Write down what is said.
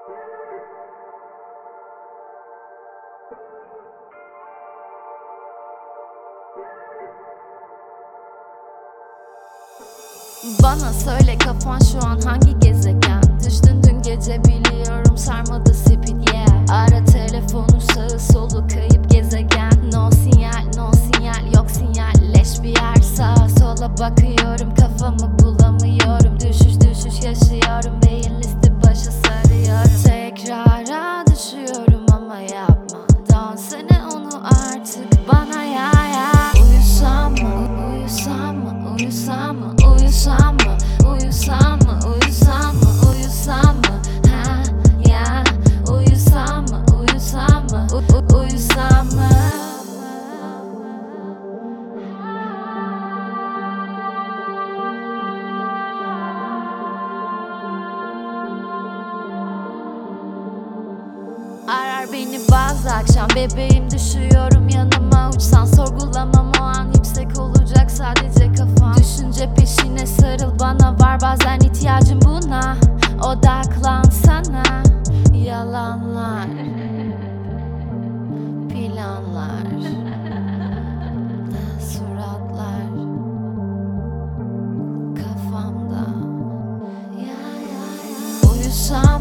Bana söyle kafan şu an hangi gezegen? Düştün dün gece biliyorum, sarmadı speed yeah. Ara telefonu, sağı solu kayıp gezegen. No sinyal, no sinyal, yok sinyal, leş bir yer. Sağa sola bakıyorum, kafamı bulamıyorum. Düşüş düşüş yaşıyorum, beyin listi başı sarıyor. Tekrara düşüyorum ama yapma, dönsene onu artık bana ya. Uyusam mı, uyusam mı, uyusam mı, uyusam mı, uyusam mı, uyusam mı, uyusam mı, ha ya. Uyusam mı, uyusam mı, uyusam mı? Arar beni bazı akşam, bebeğim düşüyorum yanıma. Uçsan sorgulamam, o an yüksek olacak sadece kafam. Düşünce peşine sarıl, bana var bazen ihtiyacım buna. Odaklansana, yalanlar, planlar, suratlar kafamda. Ya. Uyusam